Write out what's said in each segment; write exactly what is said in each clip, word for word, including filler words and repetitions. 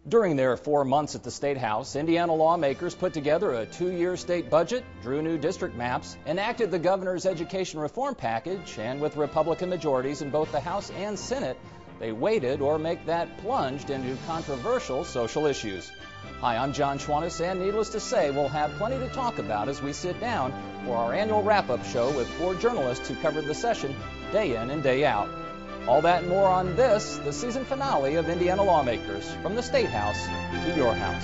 During their four months at the State House, Indiana lawmakers put together a two-year state budget, drew new district maps, enacted the governor's education reform package, and with Republican majorities in both the House and Senate, they waited or make that plunged into controversial social issues. Hi, I'm John Schwantes, and needless to say, we'll have plenty to talk about as we sit down for our annual wrap-up show with four journalists who covered the session day in and day out. All that and more on this, the season finale of Indiana Lawmakers, from the State House to your house.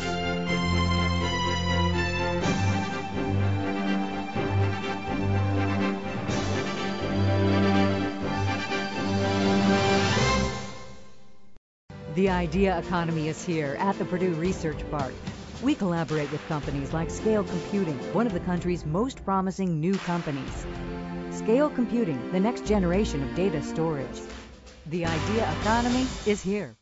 The idea economy is here at the Purdue Research Park. We collaborate with companies like Scale Computing, one of the country's most promising new companies. Scale Computing, the next generation of data storage. The idea economy is here.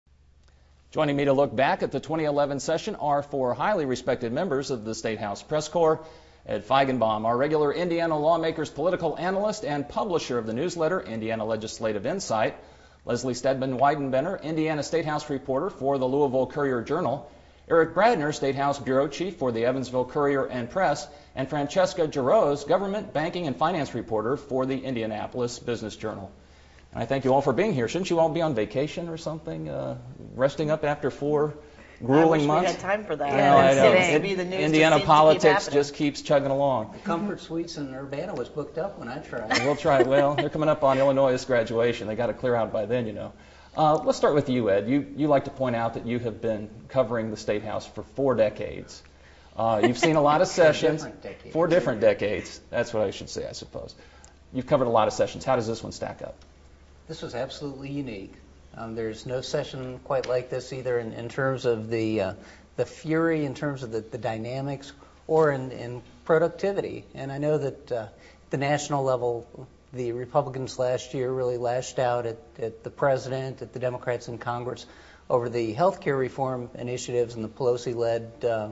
Joining me to look back at the twenty eleven session are four highly respected members of the State House Press Corps. Ed Feigenbaum, our regular Indiana Lawmakers political analyst and publisher of the newsletter Indiana Legislative Insight. Leslie Stedman Weidenbender, Indiana State House reporter for the Louisville Courier-Journal. Eric Bradner, State House bureau chief for the Evansville Courier and Press. And Francesca Giroz, government, banking, and finance reporter for the Indianapolis Business Journal. And I thank you all for being here. Shouldn't you all be on vacation or something, uh, resting up after four grueling I wish months? We had time for that. Yeah, I know. It, be the news Indiana just politics just keeps chugging along. The Comfort Suites in Urbana was booked up when I tried. We'll try. Well, they're coming up on Illinois' graduation. They got to clear out by then, you know. Uh, let's start with you, Ed. You you like to point out that you have been covering the State House for four decades. Uh, you've seen a lot of sessions. Four different decades. Four different decades. That's what I should say, I suppose. You've covered a lot of sessions. How does this one stack up? This was absolutely unique. Um, there's no session quite like this either in, in terms of the uh, the fury, in terms of the, the dynamics, or in, in productivity. And I know that uh, at the national level, the Republicans last year really lashed out at, at the president, at the Democrats in Congress over the health care reform initiatives and the Pelosi-led uh,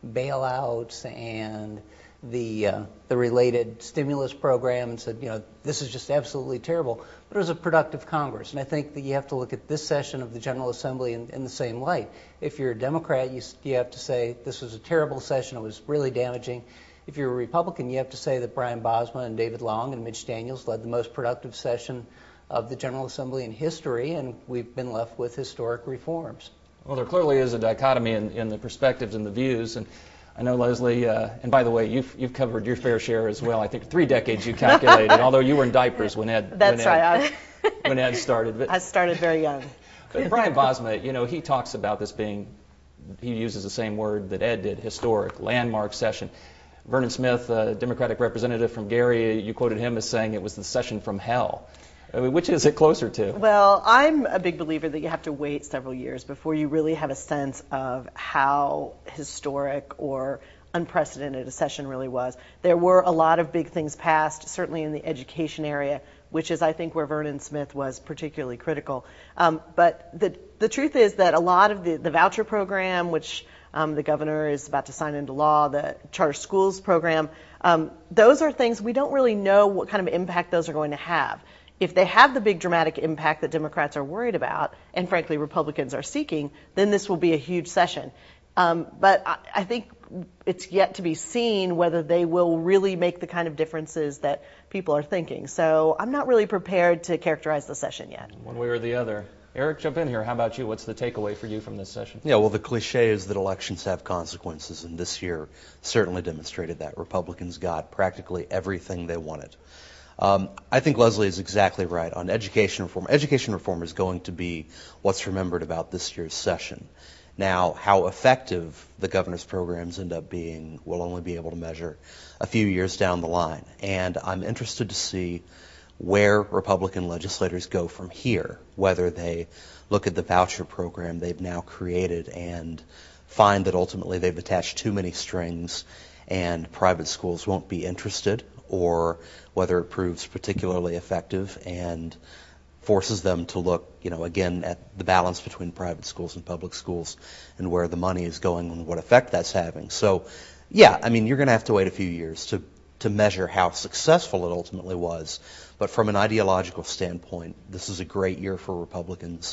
bailouts and the uh, the related stimulus program, and said, you know, this is just absolutely terrible. But it was a productive Congress, and I think that you have to look at this session of the General Assembly in, in the same light. If you're a Democrat, you, you have to say this was a terrible session, it was really damaging. If you're a Republican, you have to say that Brian Bosma and David Long and Mitch Daniels led the most productive session of the General Assembly in history, and we've been left with historic reforms. Well, there clearly is a dichotomy in, in the perspectives and the views, and I know, Leslie, uh, and by the way, you've you've covered your fair share as well. I think three decades you calculated, although you were in diapers when Ed That's when right. Ed, when Ed started. But, I started very young. But Brian Bosma, you know, he talks about this being, he uses the same word that Ed did, historic, landmark session. Vernon Smith, a Democratic representative from Gary, you quoted him as saying it was the session from hell. I mean, which is it closer to? Well, I'm a big believer that you have to wait several years before you really have a sense of how historic or unprecedented a session really was. There were a lot of big things passed, certainly in the education area, which is, I think, where Vernon Smith was particularly critical. Um, but the the truth is that a lot of the, the voucher program, which um, the governor is about to sign into law, the charter schools program, um, those are things we don't really know what kind of impact those are going to have. If they have the big dramatic impact that Democrats are worried about, and frankly Republicans are seeking, then this will be a huge session. Um, but I, I think it's yet to be seen whether they will really make the kind of differences that people are thinking. So I'm not really prepared to characterize the session yet. One way or the other. Eric, jump in here. How about you? What's the takeaway for you from this session? Yeah, well, the cliche is that elections have consequences, and this year certainly demonstrated that. Republicans got practically everything they wanted. Um, I think Leslie is exactly right on education reform. Education reform is going to be what's remembered about this year's session. Now, how effective the governor's programs end up being, we'll only be able to measure a few years down the line. And I'm interested to see where Republican legislators go from here, whether they look at the voucher program they've now created and find that ultimately they've attached too many strings and private schools won't be interested, or whether it proves particularly effective and forces them to look, you know, again at the balance between private schools and public schools and where the money is going and what effect that's having. So, yeah, I mean, you're going to have to wait a few years to, to measure how successful it ultimately was. But from an ideological standpoint, this is a great year for Republicans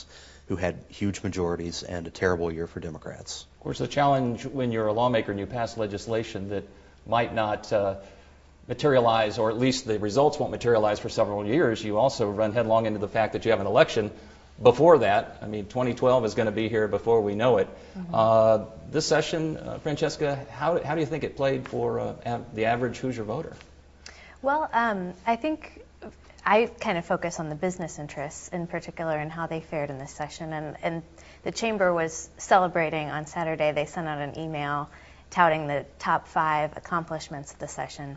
who had huge majorities and a terrible year for Democrats. Of course, the challenge when you're a lawmaker and you pass legislation that might not uh, materialize, or at least the results won't materialize for several years, you also run headlong into the fact that you have an election before that. I mean, twenty twelve is going to be here before we know it. Mm-hmm. Uh, this session, uh, Francesca, how, how do you think it played for uh, av- the average Hoosier voter? Well, um, I think I kind of focus on the business interests in particular and how they fared in this session. And, and the Chamber was celebrating on Saturday. They sent out an email touting the top five accomplishments of the session.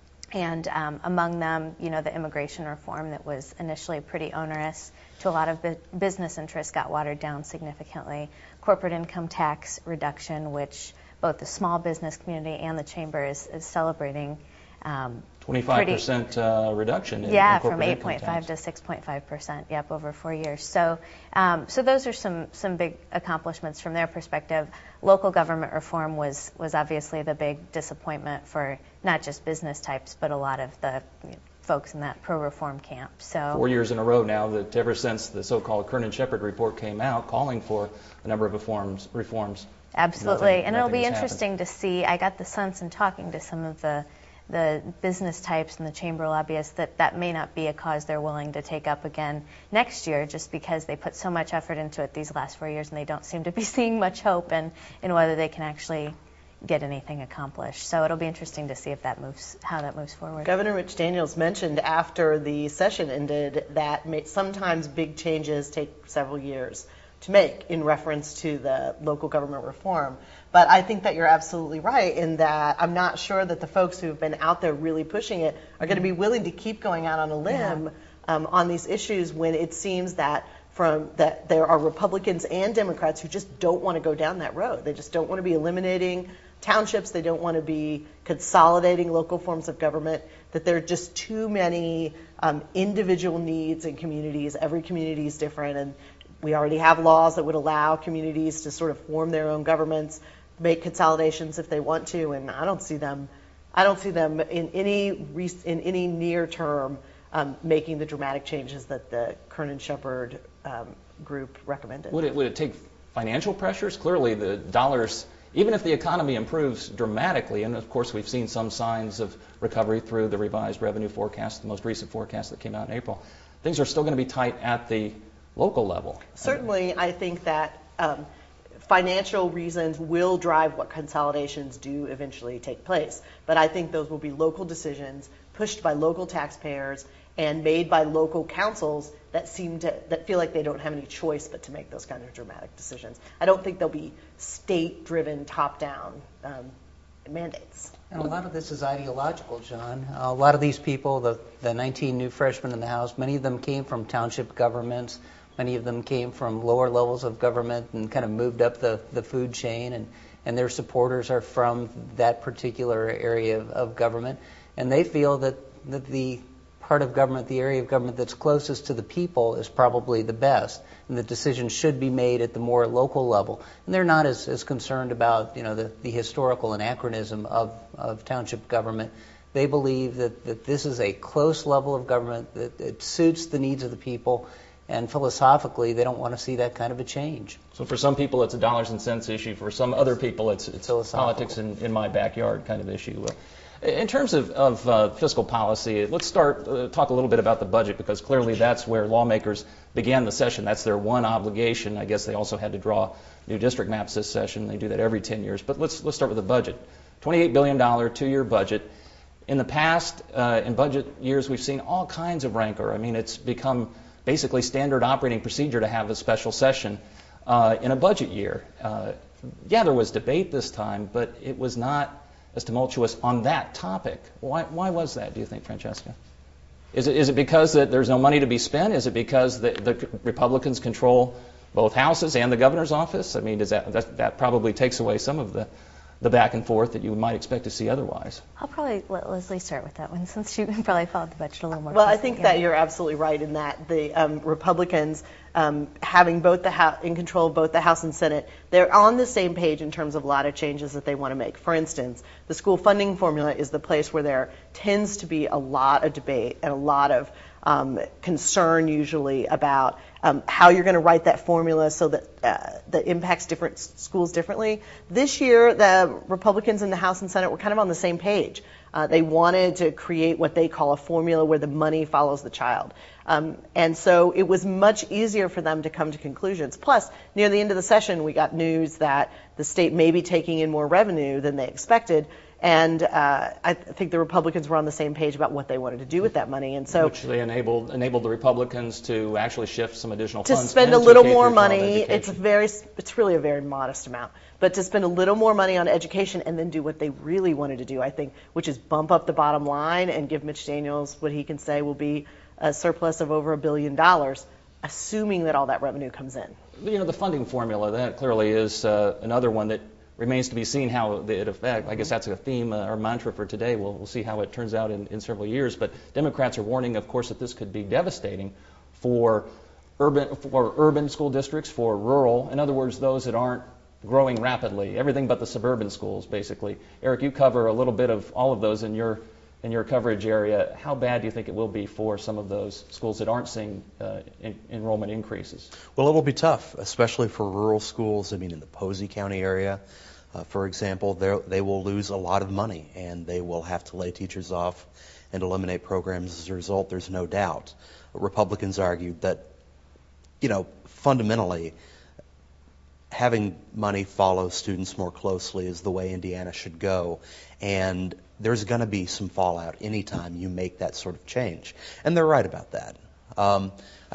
And um, among them, you know, the immigration reform that was initially pretty onerous to a lot of bu- business interests got watered down significantly. Corporate income tax reduction, which both the small business community and the Chamber is, is celebrating. Um, twenty-five percent uh, reduction in, yeah, in corporate from eight point five to six point five percent, yep, over four years. So um, so those are some, some big accomplishments from their perspective. Local government reform was, was obviously the big disappointment for not just business types, but a lot of the you know, folks in that pro-reform camp. So four years in a row now that ever since the so-called Kernan-Shepard report came out calling for a number of reforms, reforms. Absolutely, nothing, and it'll be happened. interesting to see. I got the sense in talking to some of the the business types and the chamber lobbyists that that may not be a cause they're willing to take up again next year, just because they put so much effort into it these last four years and they don't seem to be seeing much hope in, in whether they can actually get anything accomplished. So it'll be interesting to see if that moves, how that moves forward. Governor Mitch Daniels mentioned after the session ended that sometimes big changes take several years to make in reference to the local government reform. But I think that you're absolutely right in that I'm not sure that the folks who have been out there really pushing it are going to be willing to keep going out on a limb yeah. um, on these issues when it seems that from that there are Republicans and Democrats who just don't want to go down that road. They just don't want to be eliminating townships. They don't want to be consolidating local forms of government, that there are just too many um, individual needs in communities. Every community is different, and we already have laws that would allow communities to sort of form their own governments, make consolidations if they want to, and I don't see them. I don't see them in any in any near term um, making the dramatic changes that the Kernan-Shepard um, group recommended. Would it would it take financial pressures? Clearly, the dollars, even if the economy improves dramatically, and of course we've seen some signs of recovery through the revised revenue forecast, the most recent forecast that came out in April, things are still going to be tight at the local level. Certainly, I think that um, financial reasons will drive what consolidations do eventually take place. But I think those will be local decisions pushed by local taxpayers and made by local councils that seem to that feel like they don't have any choice but to make those kind of dramatic decisions. I don't think they'll be state-driven, top-down um, mandates. And a lot of this is ideological, John. A lot of these people, the, the nineteen new freshmen in the House, many of them came from township governments. Many of them came from lower levels of government and kind of moved up the, the food chain, and, and their supporters are from that particular area of, of government. And they feel that, that the part of government, the area of government that's closest to the people is probably the best, and the decisions should be made at the more local level. And they're not as, as concerned about, you know, the, the historical anachronism of, of township government. They believe that, that this is a close level of government, that it suits the needs of the people, and philosophically, they don't want to see that kind of a change. So for some people, it's a dollars and cents issue. For some other people, it's, it's politics in, in my backyard kind of issue. In terms of, of uh, fiscal policy, let's start uh, talk a little bit about the budget, because clearly that's where lawmakers began the session. That's their one obligation. I guess they also had to draw new district maps this session. They do that every ten years. But let's let's start with the budget. twenty-eight billion dollars two-year budget. In the past, uh, in budget years, we've seen all kinds of rancor. I mean, it's become basically standard operating procedure to have a special session uh, in a budget year. Uh, yeah, there was debate this time, but it was not as tumultuous on that topic. Why, why was that, do you think, Francesca? Is it, is it because that there's no money to be spent? Is it because the, the Republicans control both houses and the governor's office? I mean, does that, that, that probably takes away some of the the back and forth that you might expect to see otherwise. I'll probably let Leslie start with that one, since she probably followed the budget a little more. Well, I think that you're absolutely right in that the um, Republicans, um, having both the House, in control of both the House and Senate, they're on the same page in terms of a lot of changes that they want to make. For instance, the school funding formula is the place where there tends to be a lot of debate and a lot of um, concern usually about um, how you're going to write that formula so that uh, that impacts different schools differently. This year, the Republicans in the House and Senate were kind of on the same page. Uh, they wanted to create what they call a formula where the money follows the child. Um, and so it was much easier for them to come to conclusions. Plus, near the end of the session, we got news that the state may be taking in more revenue than they expected. And uh, I think the Republicans were on the same page about what they wanted to do with that money. And so, which they enabled enabled the Republicans to actually shift some additional to funds spend a into little K more through twelve money. education. It's a very, it's really a very modest amount. But to spend a little more money on education and then do what they really wanted to do, I think, which is bump up the bottom line and give Mitch Daniels what he can say will be a surplus of over a billion dollars, assuming that all that revenue comes in. You know, the funding formula, that clearly is uh, another one that remains to be seen how it affects. I guess that's a theme uh, or mantra for today. We'll, we'll see how it turns out in, in several years. But Democrats are warning, of course, that this could be devastating for urban for urban school districts, for rural. In other words, those that aren't growing rapidly. Everything but the suburban schools, basically. Eric, you cover a little bit of all of those in your in your coverage area. How bad do you think it will be for some of those schools that aren't seeing uh, in, enrollment increases? Well, it'll be tough, especially for rural schools. I mean, in the Posey County area, uh, for example, they will lose a lot of money, and they will have to lay teachers off and eliminate programs as a result, there's no doubt. Republicans argued that, you know, fundamentally, having money follow students more closely is the way Indiana should go, and there's going to be some fallout anytime you make that sort of change. And they're right about that. Um,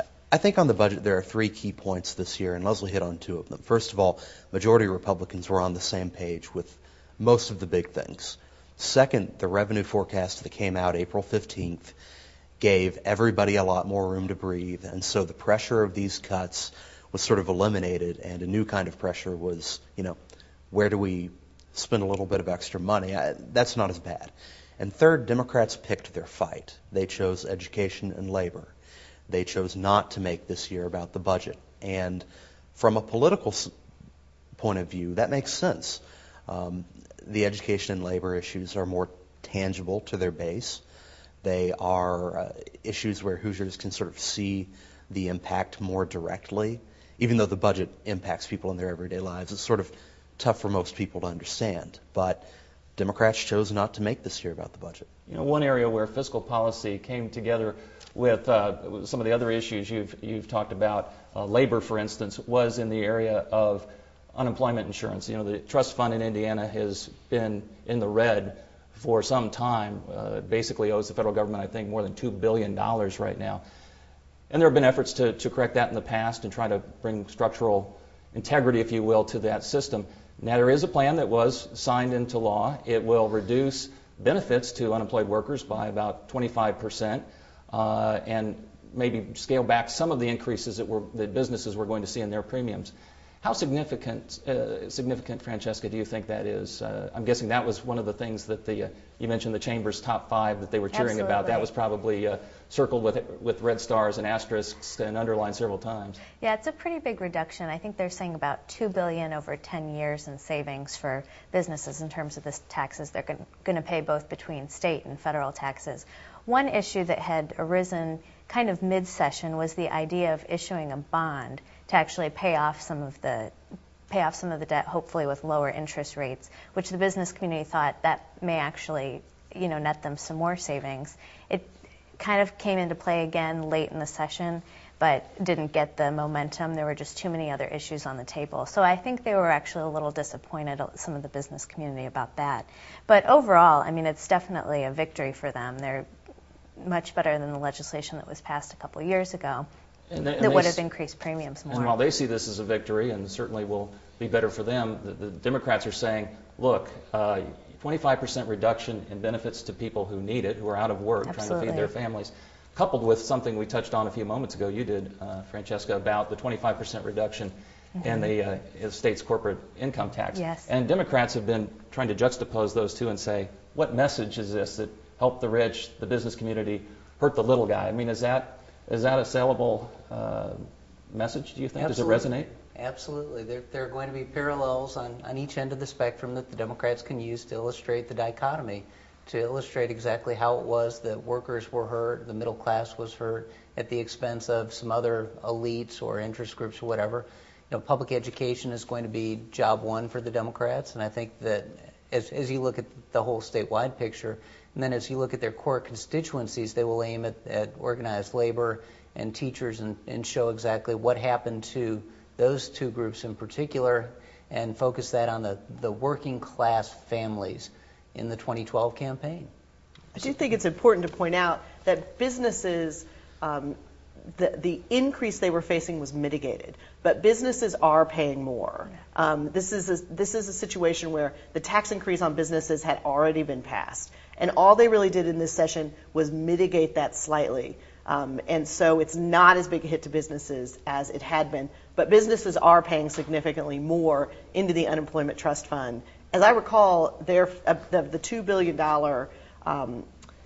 I think on the budget there are three key points this year, and Leslie hit on two of them. First of all, majority Republicans were on the same page with most of the big things. Second, the revenue forecast that came out April fifteenth gave everybody a lot more room to breathe, and so the pressure of these cuts was sort of eliminated, and a new kind of pressure was, you know, where do we spend a little bit of extra money? I, that's not as bad. And third, Democrats picked their fight. They chose education and labor. They chose not to make this year about the budget. And from a political s- point of view, that makes sense. Um, the education and labor issues are more tangible to their base. They are uh, issues where Hoosiers can sort of see the impact more directly. Even though the budget impacts people in their everyday lives, it's sort of tough for most people to understand. But Democrats chose not to make this year about the budget. You know, one area where fiscal policy came together with uh, some of the other issues you've you've talked about, uh, labor, for instance, was in the area of unemployment insurance. You know, the trust fund in Indiana has been in the red for some time. Uh, basically owes the federal government, I think, more than two billion dollars right now. And there have been efforts to, to correct that in the past and try to bring structural integrity, if you will, to that system. Now, there is a plan that was signed into law. It will reduce benefits to unemployed workers by about twenty-five percent uh, and maybe scale back some of the increases that, were, that businesses were going to see in their premiums. How significant, uh, significant, Francesca, do you think that is? Uh, I'm guessing that was one of the things that the uh, you mentioned the Chamber's top five that they were cheering Absolutely. about. That was probably uh, circled with with red stars and asterisks and underlined several times. Yeah, it's a pretty big reduction. I think they're saying about two billion dollars over ten years in savings for businesses in terms of the taxes they're going to pay both between state and federal taxes. One issue that had arisen kind of mid-session was the idea of issuing a bond to actually pay off some of the pay off some of the debt, hopefully with lower interest rates, which the business community thought that may actually, you know, net them some more savings. It kind of came into play again late in the session, but didn't get the momentum. There were just too many other issues on the table. So I think they were actually a little disappointed, some of the business community, about that. But overall, I mean, it's definitely a victory for them. They're much better than the legislation that was passed a couple of years ago. And they, and that would they, have increased premiums more. And while they see this as a victory, and certainly will be better for them, the, the Democrats are saying, look, uh, twenty-five percent reduction in benefits to people who need it, who are out of work, Absolutely. trying to feed their families, coupled with something we touched on a few moments ago, you did, uh, Francesca, about the twenty-five percent reduction mm-hmm. in the uh, state's corporate income tax. Yes. And Democrats have been trying to juxtapose those two and say, what message is this that helped the rich, the business community, hurt the little guy? I mean, is that is that a sellable uh, message, do you think? Absolutely. Does it resonate? Absolutely. There, there are going to be parallels on, on each end of the spectrum that the Democrats can use to illustrate the dichotomy to illustrate exactly how it was that workers were hurt, the middle class was hurt at the expense of some other elites or interest groups or whatever. You know, public education is going to be job one for the Democrats, and I think that as, as you look at the whole statewide picture, and then as you look at their core constituencies, they will aim at, at organized labor and teachers and, and show exactly what happened to those two groups in particular and focus that on the, the working class families in the twenty twelve campaign. I do think it's important to point out that businesses, um, the, the increase they were facing was mitigated, but businesses are paying more. Um, this is a, this is a situation where the tax increase on businesses had already been passed, and all they really did in this session was mitigate that slightly. Um, and so it's not as big a hit to businesses as it had been, but businesses are paying significantly more into the unemployment trust fund. As I recall, their, uh, the, the two billion dollars um,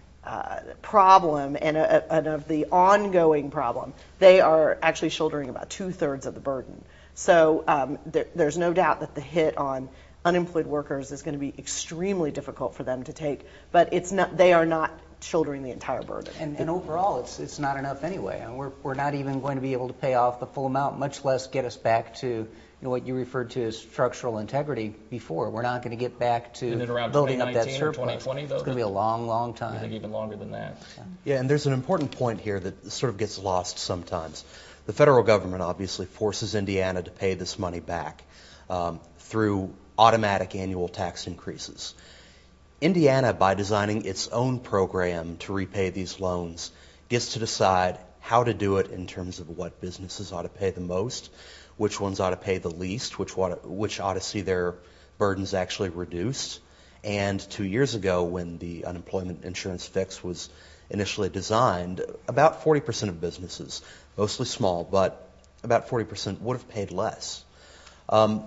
uh, problem and, uh, and of the ongoing problem, they are actually shouldering about two-thirds of the burden. So um, there, there's no doubt that the hit on unemployed workers is going to be extremely difficult for them to take, but it's not, they are not shouldering the entire burden. And, and overall, it's it's not enough anyway. And we're we're not even going to be able to pay off the full amount, much less get us back to, you know, what you referred to as structural integrity before. We're not going to get back to building up that surplus. twenty twenty, though? It's going to be a long, long time. I think even longer than that. Yeah. yeah, and there's an important point here that sort of gets lost sometimes. The federal government obviously forces Indiana to pay this money back um, through automatic annual tax increases. Indiana, by designing its own program to repay these loans, gets to decide how to do it in terms of what businesses ought to pay the most, which ones ought to pay the least, which ought to, which ought to see their burdens actually reduced. And two years ago, when the unemployment insurance fix was initially designed, about forty percent of businesses, mostly small, but about forty percent would have paid less. Um,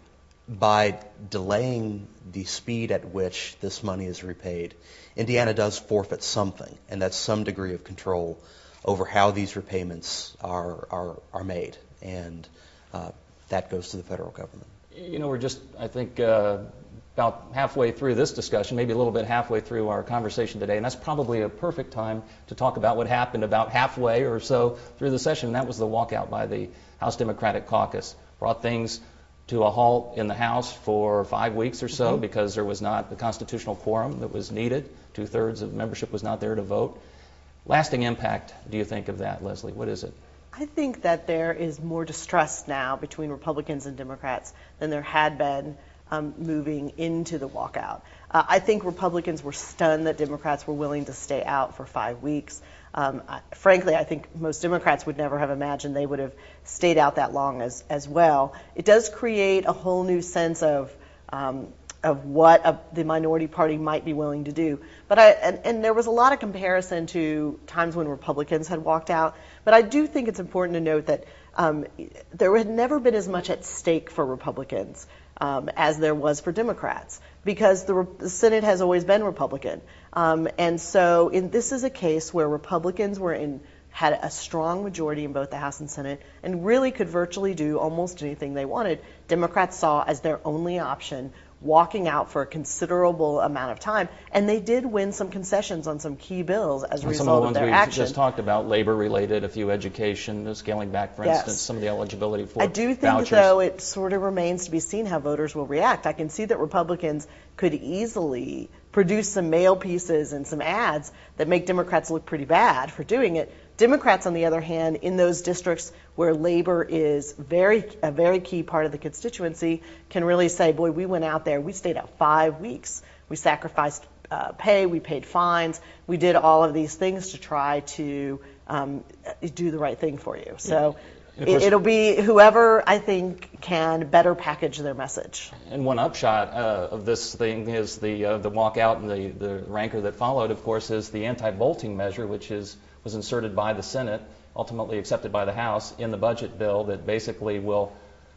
By delaying the speed at which this money is repaid, Indiana does forfeit something, and that's some degree of control over how these repayments are are, are made, and uh, that goes to the federal government. You know, we're just, I think, uh, about halfway through this discussion, maybe a little bit halfway through our conversation today, and that's probably a perfect time to talk about what happened about halfway or so through the session, and that was the walkout by the House Democratic Caucus. Brought things to a halt in the House for five weeks or so mm-hmm. because there was not the constitutional quorum that was needed. Two-thirds of membership was not there to vote. Lasting impact, do you think, of that, Leslie? What is it? I think that there is more distrust now between Republicans and Democrats than there had been um, moving into the walkout. Uh, I think Republicans were stunned that Democrats were willing to stay out for five weeks. Um, I, frankly, I think most Democrats would never have imagined they would have stayed out that long as, as well. It does create a whole new sense of um, of what a, the minority party might be willing to do. But I and, and there was a lot of comparison to times when Republicans had walked out. But I do think it's important to note that um, there had never been as much at stake for Republicans um, as there was for Democrats, because the, the Senate has always been Republican. Um, and so in, this is a case where Republicans were in had a strong majority in both the House and Senate and really could virtually do almost anything they wanted. Democrats saw as their only option walking out for a considerable amount of time, and they did win some concessions on some key bills as a result of, the of their we action. Just talked about labor-related, a few education, scaling back, for yes. instance, some of the eligibility for I do think, vouchers. though, it sort of remains to be seen how voters will react. I can see that Republicans could easily produce some mail pieces and some ads that make Democrats look pretty bad for doing it. Democrats, on the other hand, in those districts where labor is very a very key part of the constituency, can really say, boy, we went out there, we stayed out five weeks. We sacrificed uh, pay, we paid fines, we did all of these things to try to um, do the right thing for you. So it, it'll be whoever, I think, can better package their message. And one upshot uh, of this thing is the uh, the walkout, and the, the rancor that followed, of course, is the anti-bolting measure, which is was inserted by the Senate, ultimately accepted by the House in the budget bill, that basically will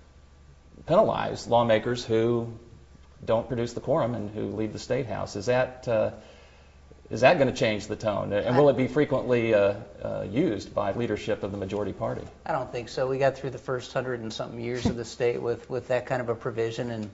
penalize lawmakers who don't produce the quorum and who leave the State House. Is that uh, is that going to change the tone? And will it be frequently uh, uh, used by leadership of the majority party? I don't think so. We got through the first hundred and something years of the state with, with that kind of a provision, and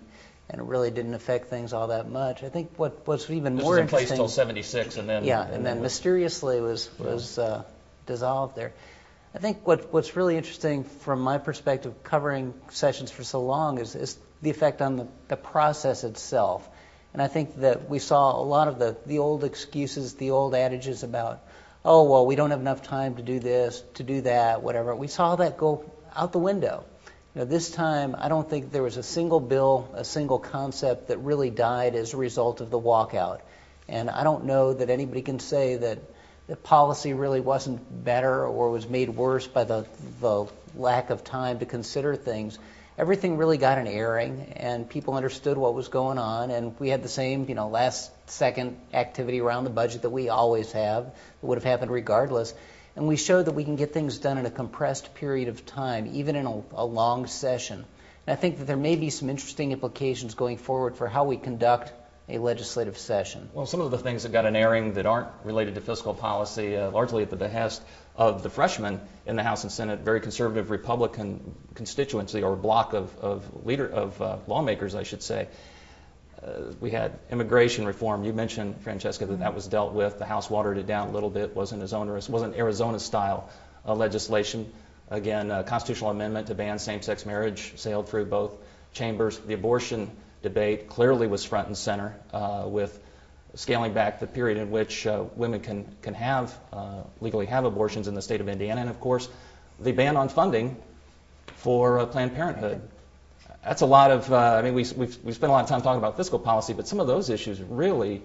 and it really didn't affect things all that much. I think what what's even this more was in interesting. place till seventy-six, and then yeah, and, and then, then was, mysteriously was was uh, dissolved there. I think what what's really interesting from my perspective, covering sessions for so long, is, is the effect on the, the process itself. And I think that we saw a lot of the, the old excuses, the old adages about, oh, well, we don't have enough time to do this, to do that, whatever. We saw that go out the window. You know, this time, I don't think there was a single bill, a single concept that really died as a result of the walkout. And I don't know that anybody can say that the policy really wasn't better or was made worse by the, the lack of time to consider things. Everything really got an airing, and people understood what was going on, and we had the same, you know, last-second activity around the budget that we always have. It would have happened regardless. And we showed that we can get things done in a compressed period of time, even in a, a long session. And I think that there may be some interesting implications going forward for how we conduct a legislative session. Well, some of the things that got an airing that aren't related to fiscal policy, uh, largely at the behest of the freshmen in the House and Senate, very conservative Republican constituency or block of, of leader of uh, lawmakers, I should say. Uh, we had immigration reform. You mentioned, Francesca, that that was dealt with. The House watered it down a little bit. wasn't as onerous. wasn't Arizona-style uh, legislation. Again, a constitutional amendment to ban same-sex marriage sailed through both chambers. The abortion debate clearly was front and center uh, with scaling back the period in which uh, women can can have uh, legally have abortions in the state of Indiana, and of course, the ban on funding for uh, Planned Parenthood. That's a lot of. Uh, I mean, we we've, we've spent a lot of time talking about fiscal policy, but some of those issues really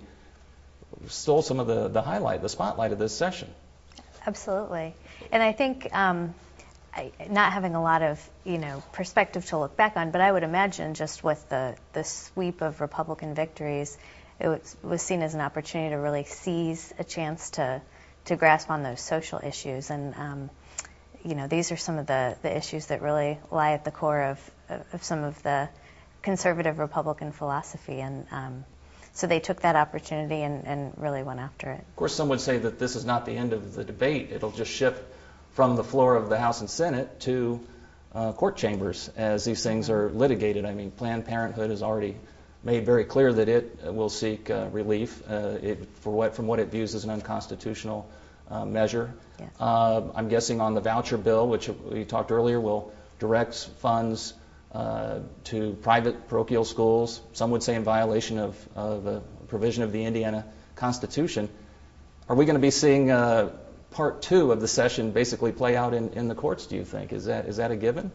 stole some of the the highlight, the spotlight of this session. Absolutely, and I think. Um, I, not having a lot of, you know, perspective to look back on, but I would imagine just with the, the sweep of Republican victories, it was, was seen as an opportunity to really seize a chance to, to grasp on those social issues. And, um, you know, these are some of the, the issues that really lie at the core of, of some of the conservative Republican philosophy. And um, so they took that opportunity and, and really went after it. Of course, some would say that this is not the end of the debate. It'll just shift from the floor of the House and Senate to uh, court chambers as these things are litigated. I mean, Planned Parenthood has already made very clear that it will seek uh, relief uh, it, for what, from what it views as an unconstitutional uh, measure. Yes. Uh, I'm guessing on the voucher bill, which we talked earlier, will direct funds uh, to private parochial schools. Some would say in violation of, of a provision of the Indiana Constitution. Are we going to be seeing uh, part two of the session basically play out in, in the courts, do you think? Is that is that a given?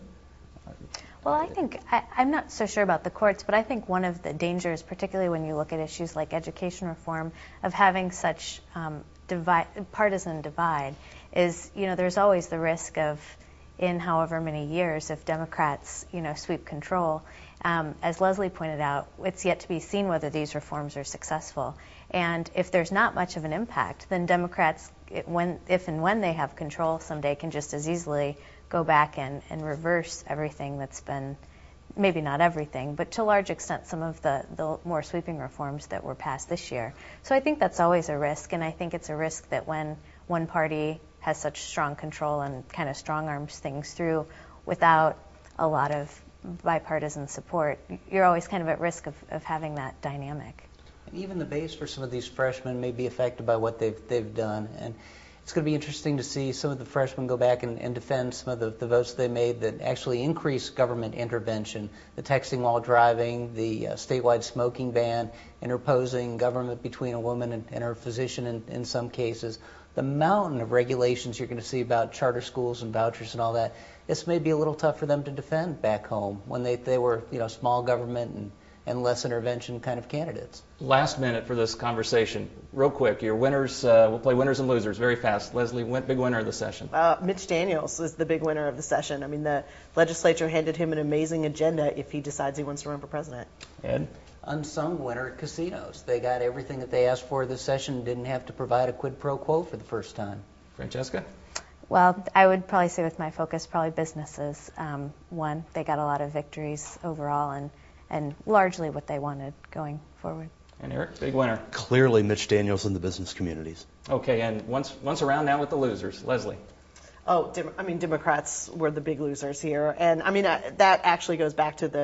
Well, I think, I, I'm not so sure about the courts, but I think one of the dangers, particularly when you look at issues like education reform, of having such um, divide, partisan divide, is, you know, there's always the risk of, in however many years, if Democrats, you know, sweep control, um, as Leslie pointed out, it's yet to be seen whether these reforms are successful. And if there's not much of an impact, then Democrats, it, when, if and when they have control someday, can just as easily go back and, and reverse everything that's been, maybe not everything, but to a large extent some of the, the more sweeping reforms that were passed this year. So I think that's always a risk, and I think it's a risk that when one party has such strong control and kind of strong arms things through without a lot of bipartisan support, you're always kind of at risk of, of having that dynamic. And even the base for some of these freshmen may be affected by what they've they've done. And it's going to be interesting to see some of the freshmen go back and, and defend some of the, the votes they made that actually increase government intervention, the texting while driving, the uh, statewide smoking ban, interposing government between a woman and, and her physician in, in some cases. The mountain of regulations you're going to see about charter schools and vouchers and all that, this may be a little tough for them to defend back home when they, they were, you know, small government and, and less intervention kind of candidates. Last minute for this conversation, real quick. Your winners, uh, we'll play winners and losers very fast. Leslie, big winner of the session. Uh, Mitch Daniels is the big winner of the session. I mean, the legislature handed him an amazing agenda if he decides he wants to run for president. Ed? Unsung winner, casinos. They got everything that they asked for this session, didn't have to provide a quid pro quo for the first time. Francesca? Well, I would probably say with my focus, probably businesses. Um, one, they got a lot of victories overall and, and largely what they wanted going forward. And Eric, big winner. Clearly Mitch Daniels in the business communities. Okay, and once once around now with the losers. Leslie? Oh, Dem- I mean, Democrats were the big losers here. And, I mean, uh, that actually goes back to the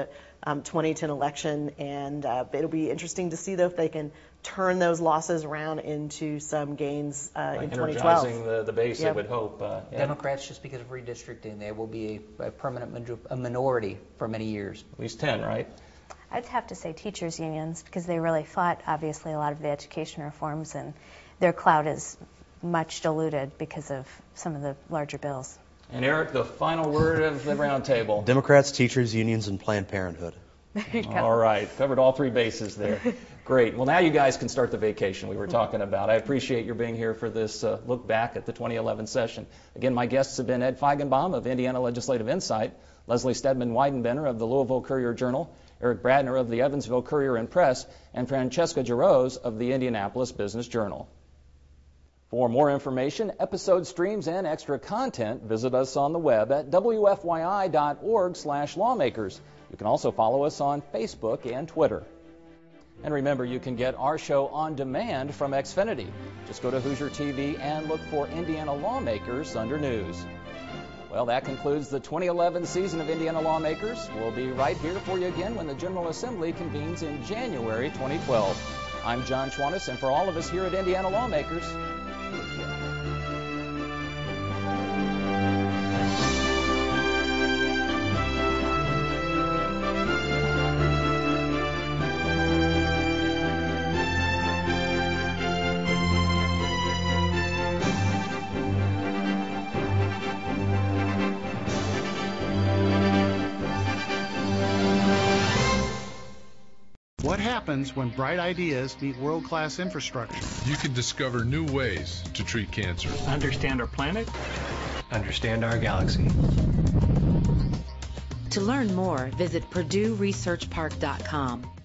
um, twenty ten election, and uh, it'll be interesting to see, though, if they can turn those losses around into some gains uh, in twenty twelve. Energizing the, the base, Yep. I would hope. Uh, yeah. Democrats, just because of redistricting, they will be a, a permanent major- a minority for many years. At least ten, right? I'd have to say teachers' unions, because they really fought, obviously, a lot of the education reforms, and their clout is much diluted because of some of the larger bills. And Eric, the final word of the roundtable. Democrats, teachers, unions, and Planned Parenthood. There you go. All right, covered all three bases there. Great. Well, now you guys can start the vacation we were talking about. I appreciate your being here for this uh, look back at the twenty eleven session. Again, my guests have been Ed Feigenbaum of Indiana Legislative Insight, Leslie Stedman Weidenbender of the Louisville Courier-Journal, Eric Bradner of the Evansville Courier and Press, and Francesca Jarosz of the Indianapolis Business Journal. For more information, episode streams, and extra content, visit us on the web at w f y i dot org slash lawmakers. You can also follow us on Facebook and Twitter. And remember, you can get our show on demand from Xfinity. Just go to Hoosier T V and look for Indiana Lawmakers under News. Well, that concludes the twenty eleven season of Indiana Lawmakers. We'll be right here for you again when the General Assembly convenes in January twenty twelve. I'm John Schwantes, and for all of us here at Indiana Lawmakers, take care. What happens when bright ideas meet world-class infrastructure? You can discover new ways to treat cancer. Understand our planet. Understand our galaxy. To learn more, visit Purdue Research Park dot com.